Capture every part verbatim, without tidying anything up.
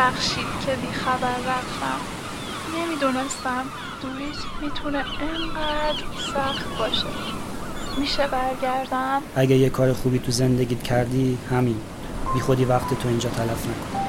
ببخشید که بی خبر رفتم. نمیدونستم دوریت میتونه انقدر سخت باشه. میشه برگردم؟ اگه یه کار خوبی تو زندگیت کردی همین، بی خودی وقت تو اینجا تلف نکن.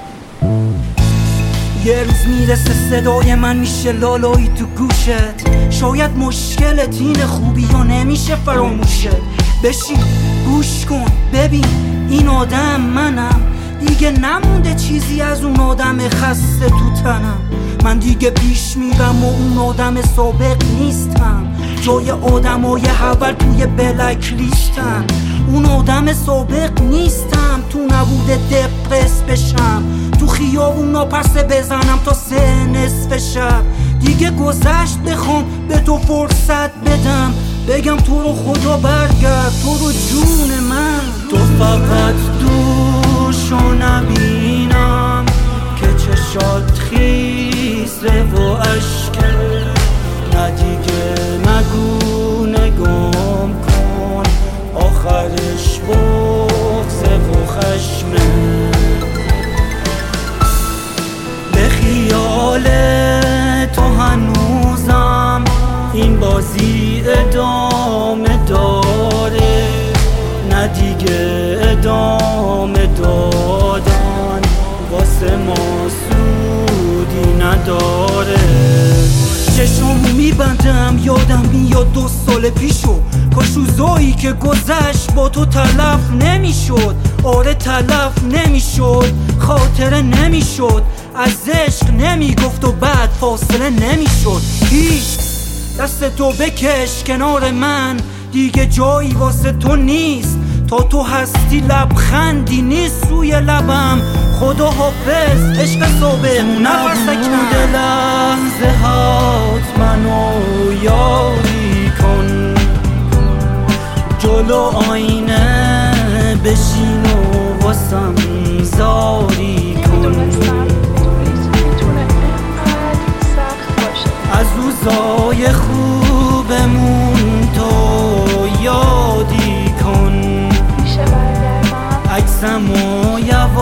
یه روز میرسه صدای من میشه لالایی تو گوشت. شاید مشکلت اینه خوبی یا نمیشه فراموشت. بشین گوش کن ببین این آدم منم. دیگه نمونده چیزی از اون آدم خسته تو تنم. من دیگه پیش میرم و اون آدم سابق نیستم. جای آدمای اول توی بلک لیستم. اون آدم سابق نیستم. تو نبوده دپرس بشم، تو خیابونا پرسه بزنم تا سه نصف شب. دیگه گذشت بخوام به تو فرصت بدم، بگم تو رو خدا برگرد، تو رو جون من. تو فقط دوشو نبینم که چشات خیسه و اشکه. نه دیگه نگو نگم کن، آخرش بغضه و خشمه. به خیال تو هنوزم این بازی ادامه داره. نه دیگه ادامه دادن واسه ما سودی نداره. چشمو میبندم یادم میاد دو سال پیشو، کاش روزایی که گذشت با تو تلف نمیشد. آره تلف نمیشد، خاطره نمیشد، از عشق نمیگفت و بعد فاصله نمیشد. هیچ دست تو بکش کنار من، دیگه جایی واسه تو نیست. تا تو هستی لبخندی نیست روی لبم. خدا حافظ عشق صبح نفس کن. لحظه هات منو یاری کن، جلو آینه بشین و واسم زاری کن. از روزای خوبمون تو یادی کن. عکسمو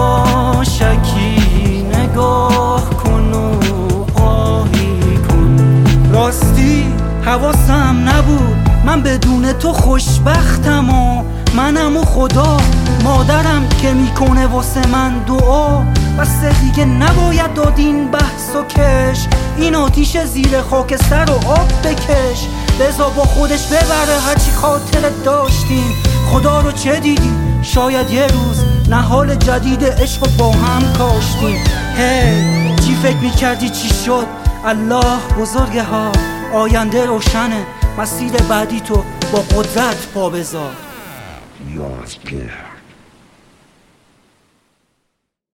یواشکی نگاه کن و آهی کن. راستی حواسم نبود من بدون تو خوشبختم و منم و خدا. مادرم که میکنه واسه من دعا. بس دیگه نباید داد این بحث و کش. این آتیش زیر خاکستر رو آب بکش. بذار با خودش ببره هرچی خاطرت داشتیم. خدا رو چه دیدی؟ شاید یه روز نهال جدید عشق با هم کاشتیم. هی چی فکر میکردی چی شد؟ الله بزرگه ها، آینده روشنه. مسیر بعدی تو با قدرت پا بذار. یاد